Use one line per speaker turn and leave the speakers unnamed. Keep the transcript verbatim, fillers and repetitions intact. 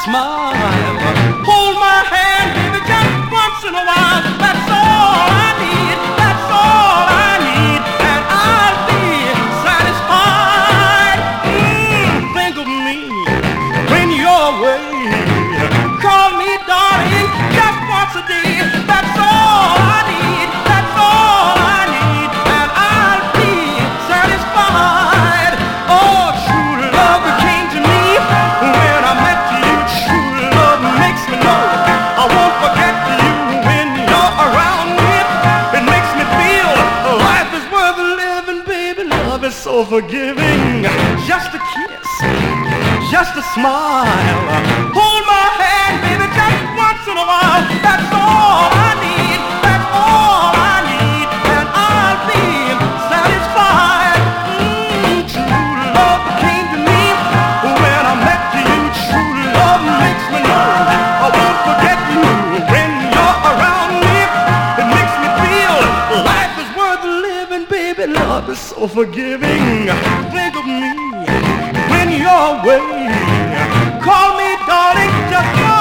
smile. Hold my hand, baby, just once in a while. That's all I need, that's all I need, and I'll be satisfied. Mm, think of me when you're away. Call me darling just once a day. That's all I need, that's all I need, and I'll be satisfied. Oh, true love came to me when I met you. True love makes me know I won't forget you when you're around me. It makes me feel life is worth living, baby. Love is so forgiving. Just a kiss, just a smile. Hold my hand, baby, just once in a while. That's all I need, that's all I need, and I'll be satisfied. Mm, true love came to me when I met you. True love makes me know I won't forget you when you're around me. It makes me feel life is worth living, baby. Love is so forgiving. Think of me when you're away. Call me darling, just